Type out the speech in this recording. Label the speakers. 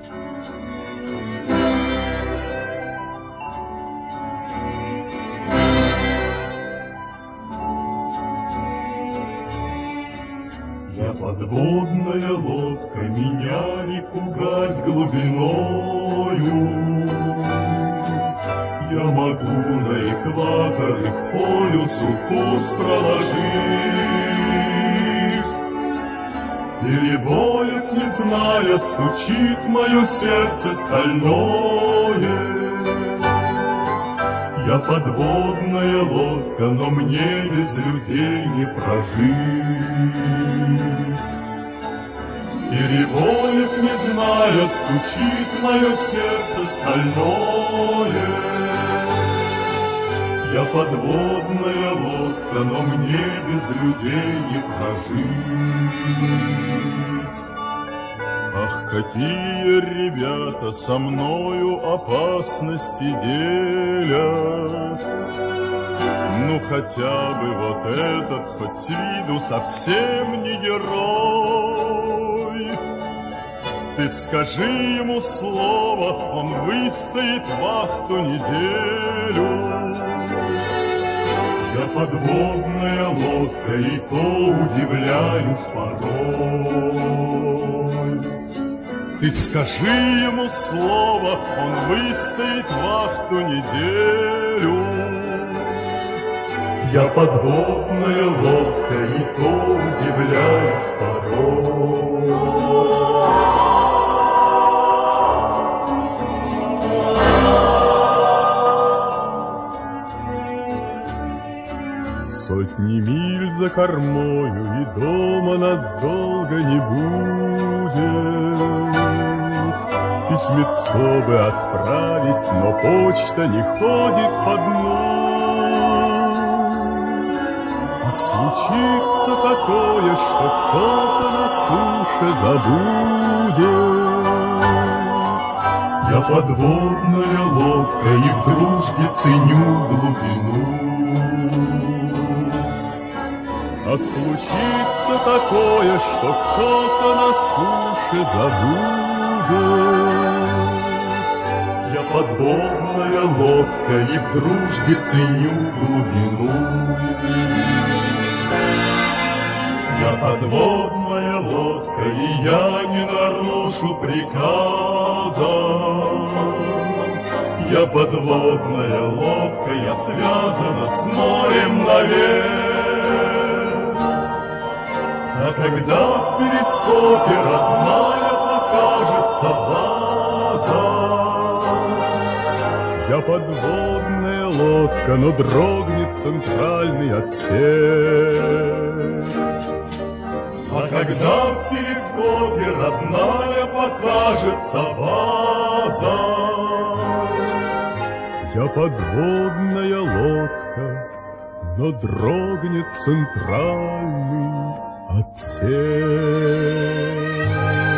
Speaker 1: Я подводная лодка, меня не пугать глубиною. Я могу на экватор и к полюсу курс проложить. Перебоев не зная, стучит мое сердце стальное. Я подводная лодка, но мне без людей не прожить. Перебоев не зная, стучит мое сердце стальное. Я подводная лодка, но мне без людей не прожить. Ах, какие ребята со мною опасности делят. Ну хотя бы вот этот, хоть с виду совсем не герой. Ты скажи ему слово, он выстоит вахту неделю. Я подводная лодка, и то удивляюсь порой. Ты скажи ему слово, он выстоит вахту неделю. Я подводная лодка, и то удивляюсь порой. Сотни миль за кормою, и дома нас долго не будет. Письмецо бы отправить, но почта не ходит по дну. И случится такое, что кто-то на суше забудет. Я подводная лодка, и в дружбе ценю глубину. А случится такое, что кто-то на суше забудет. Я подводная лодка, и в дружбе ценю глубину. Я подводная лодка, и я не нарушу приказа. Я подводная лодка, я связана с морем навек. А когда в перископе родная покажется база, я подводная лодка, но дрогнет центральный отсек. А когда в перископе родная покажется база, я подводная лодка, но дрогнет центральный отсек.